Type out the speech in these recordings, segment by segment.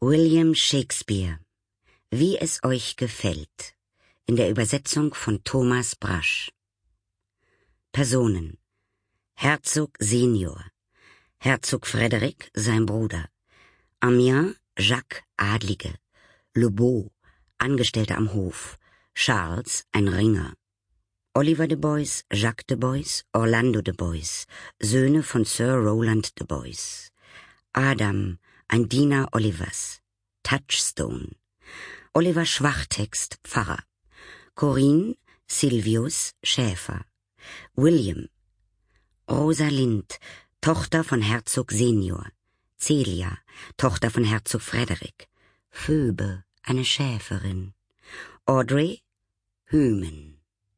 William Shakespeare. Wie es euch gefällt. In der Übersetzung von Thomas Brasch. Personen: Herzog Senior, Herzog Frederik, sein Bruder, Amiens, Jacques, Adlige, Le Beau, Angestellter am Hof, Charles, ein Ringer, Oliver de Boys, Jacques de Boys, Orlando de Boys, Söhne von Sir Rowland de Boys, Adam, ein Diener Olivers, Touchstone, Oliver Schwachtext, Pfarrer, Corinne, Silvius, Schäfer, William, Rosalind, Tochter von Herzog Senior, Celia, Tochter von Herzog Frederik, Phoebe, eine Schäferin, Audrey, Hymen.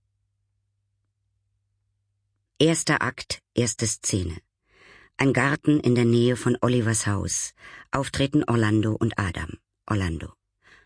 Erster Akt, erste Szene. Ein Garten in der Nähe von Olivers Haus. Auftreten Orlando und Adam. Orlando: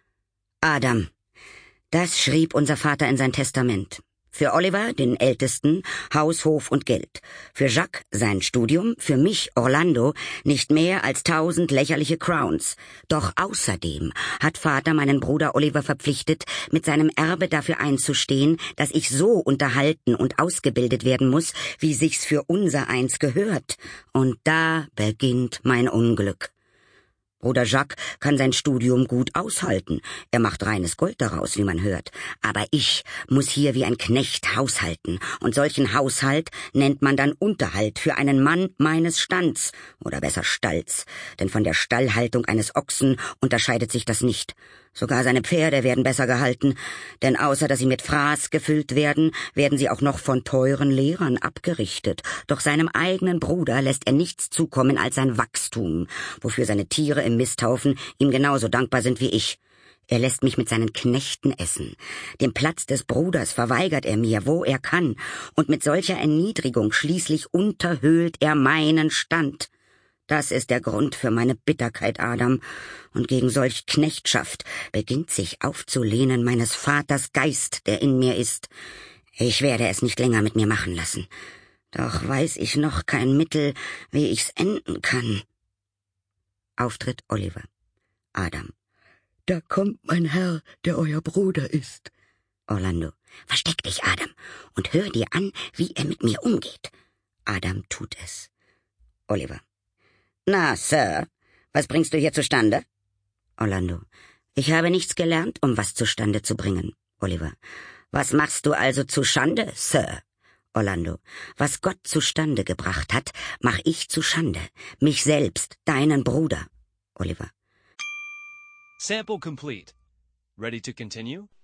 Adam, das schrieb unser Vater in sein Testament. Für Oliver, den Ältesten, Haus, Hof und Geld. Für Jacques sein Studium, für mich, Orlando, nicht mehr als 1000 lächerliche Crowns. Doch außerdem hat Vater meinen Bruder Oliver verpflichtet, mit seinem Erbe dafür einzustehen, dass ich so unterhalten und ausgebildet werden muss, wie sich's für unsereins gehört. Und da beginnt mein Unglück. Bruder Jacques kann sein Studium gut aushalten. Er macht reines Gold daraus, wie man hört. Aber ich muss hier wie ein Knecht haushalten. Und solchen Haushalt nennt man dann Unterhalt für einen Mann meines Stands. Oder besser Stalls. Denn von der Stallhaltung eines Ochsen unterscheidet sich das nicht. Sogar seine Pferde werden besser gehalten. Denn außer dass sie mit Fraß gefüllt werden, werden sie auch noch von teuren Lehrern abgerichtet. Doch seinem eigenen Bruder lässt er nichts zukommen als sein Wachstum, wofür seine Tiere im Misthaufen ihm genauso dankbar sind wie ich. Er lässt mich mit seinen Knechten essen. Den Platz des Bruders verweigert er mir, wo er kann. Und mit solcher Erniedrigung schließlich unterhöhlt er meinen Stand. Das ist der Grund für meine Bitterkeit, Adam. Und gegen solch Knechtschaft beginnt sich aufzulehnen meines Vaters Geist, der in mir ist. Ich werde es nicht länger mit mir machen lassen. Doch weiß ich noch kein Mittel, wie ich's enden kann. Auftritt Oliver. Adam: Da kommt mein Herr, der euer Bruder ist. Orlando: Versteck dich, Adam, und hör dir an, wie er mit mir umgeht. Adam tut es. Oliver: Na, Sir, was bringst du hier zustande? Orlando: Ich habe nichts gelernt, um was zustande zu bringen. Oliver: Was machst du also zustande, Sir? Orlando: Was Gott zustande gebracht hat, mach ich zuschande. Mich selbst, deinen Bruder. Oliver: Sample complete. Ready to continue?